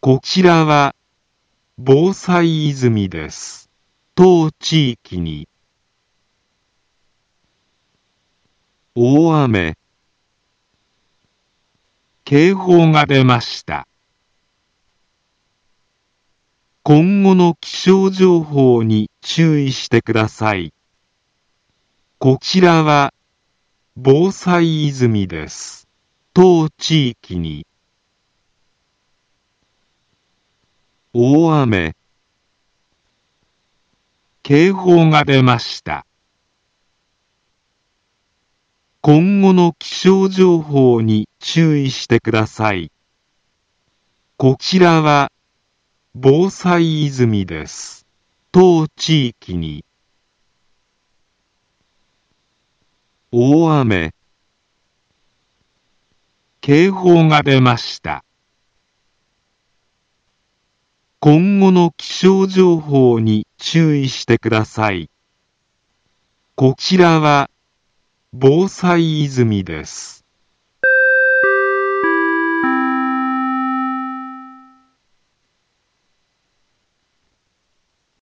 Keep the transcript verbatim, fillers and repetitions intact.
こちらは防災泉です。当地域に大雨、警報が出ました。今後の気象情報に注意してください。こちらは防災泉です。当地域に大雨、警報が出ました。今後の気象情報に注意してください。こちらは防災泉です。当地域に大雨、警報が出ました。今後の気象情報に注意してください。こちらは防災泉です。